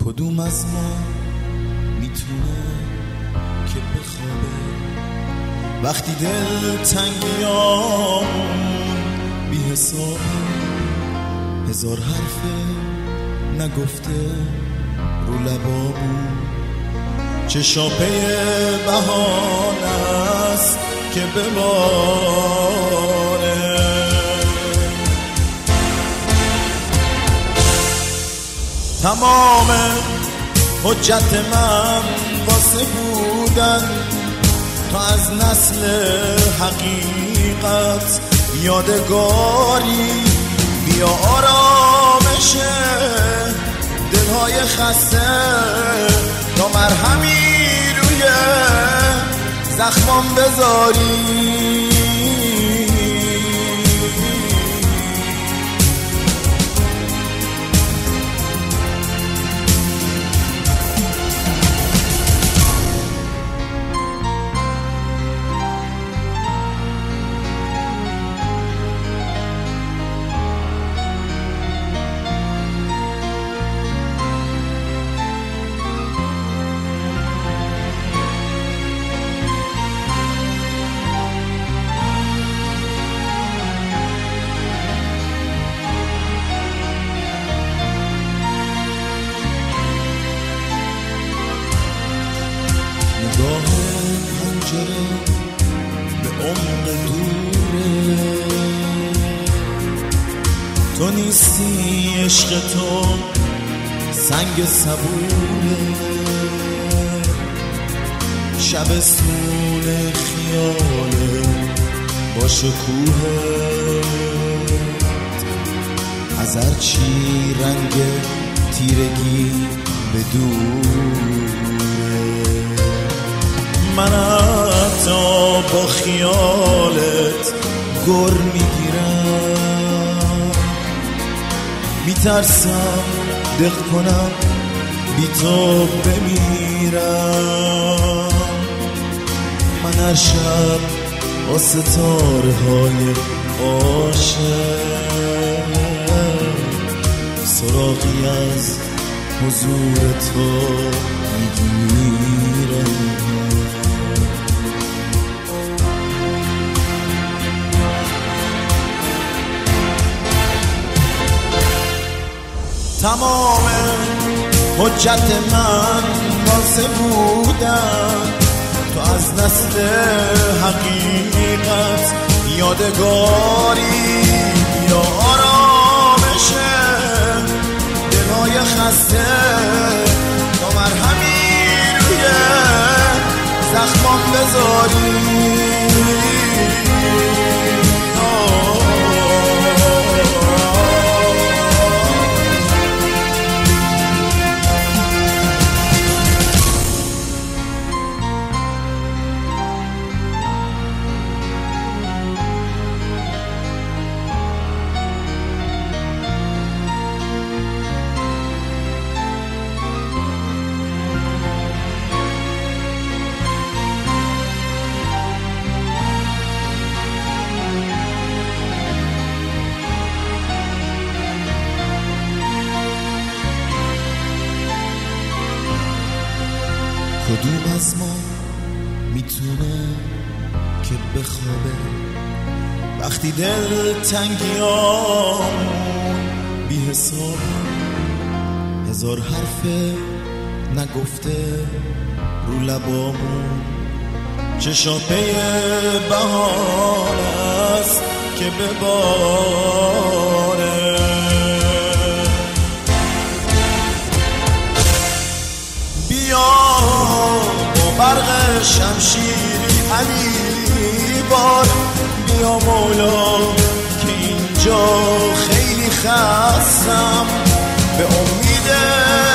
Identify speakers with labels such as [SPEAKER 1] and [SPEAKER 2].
[SPEAKER 1] کدوم از ما میتونه که بخوابه وقتی دل تنگیامون بی حسابه، هزار حرفه نگفته رو لبامون، چشاپه بهانه است که بباره. تمام حجت من واسه بودن تا از نسل حقیقت یادگاری بیا آرامش دلهای خسته تا مرهمی روی زخمام بذاری. نگاه پنجره به عمق دوره، تو نیستی عشق تو سنگ صبوره، شبستون خیاله با شکوهت، از هرچی رنگ تیرگی به دوره. من حتی با خیالت گر میگیرم، میترسم دق کنم بی تو بمیرم. من هر شب با ستاره های عاشق سراغی از حضور تو میگیرم. تمام حجت من واسه بودن تو از نسل حقیقت یادگاری یا آرامش دلهای خسته تا مرهمی روی زخمام بذاری. کدوم از ما میتونه که بخوابه وقتی دل تنگیامون بی حسابه، هزار حرفه نگفته رو لبامون، چشاپه بهانه است که بباره. بیا برق شمشیری علی بار، بیا مولا که اینجا خیلی خستم به امید